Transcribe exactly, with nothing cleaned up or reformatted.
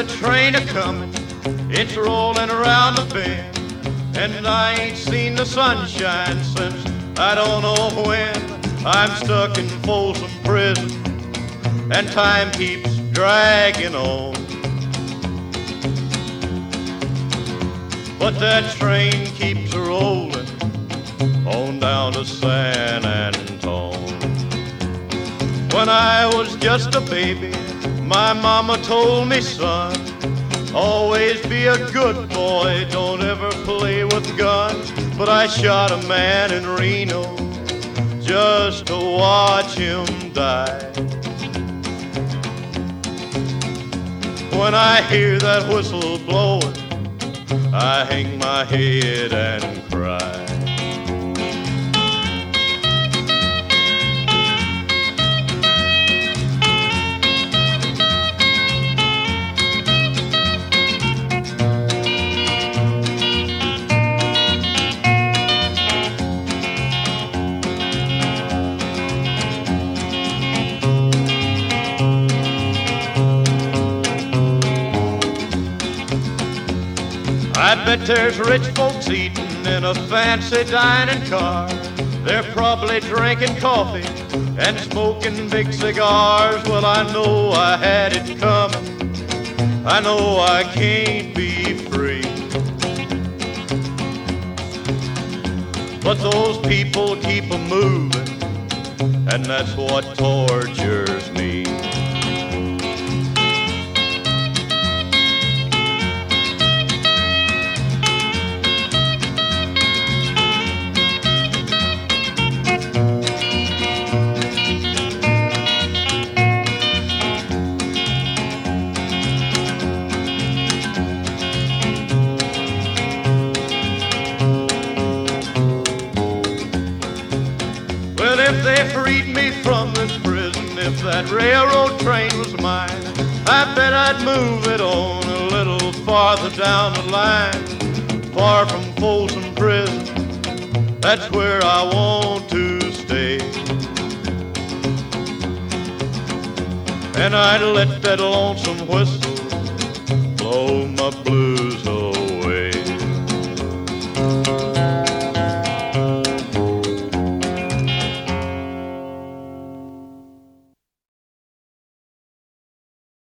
the train a-comin', it's rollin' around the bend, and I ain't seen the sunshine since I don't know when. I'm stuck in Folsom Prison, and time keeps dragging on. But that train keeps rollin' on down to San Antone. When I was just a baby, my mama told me, son, always be a good boy, don't ever play with guns. But I shot a man in Reno just to watch him die. When I hear that whistle blowing, I hang my head and cry. I bet there's rich folks eating in a fancy dining car. They're probably drinking coffee and smoking big cigars. Well, I know I had it coming, I know I can't be free. But those people keep a moving, and that's what tortures me. If they freed me from this prison, if that railroad train was mine, I bet I'd move it on a little farther down the line. Far from Folsom Prison, that's where I want to stay. And I'd let that lonesome whistle blow my blues